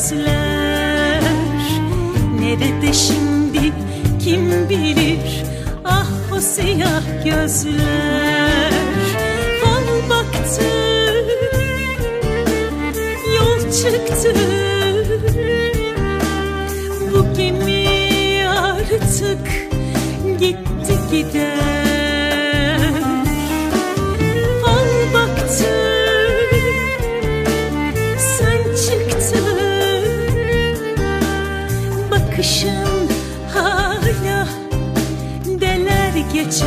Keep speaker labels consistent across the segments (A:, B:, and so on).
A: gözler. Nerede şimdi kim bilir, ah o siyah gözler. Fal baktı, yol çıktı, bu gemi artık gitti gider. Fal baktı, sen çıktın, bakışın hala deler geçer.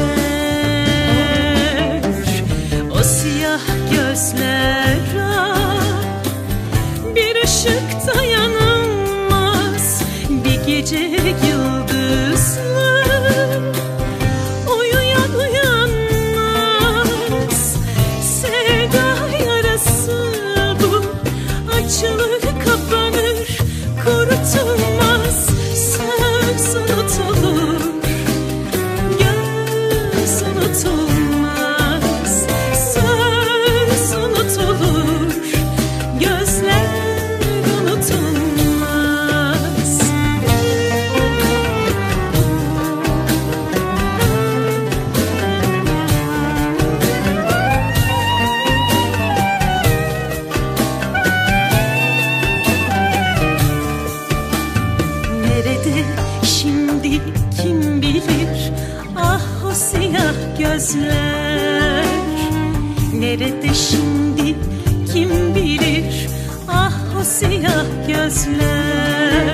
A: O siyah gözler, bir ışık dayanılmaz, bir gece yıldızlı. Uyuyan uyanmaz, sevda yarası bu, açılır kapanır, kurutulmaz. Söz unutulur, göz unutulmaz. Söz unutulur, gözler unutulmaz. Nerede şimdi kim bilir, ah o siyah gözler. Nerede şimdi kim bilir, ah o siyah gözler.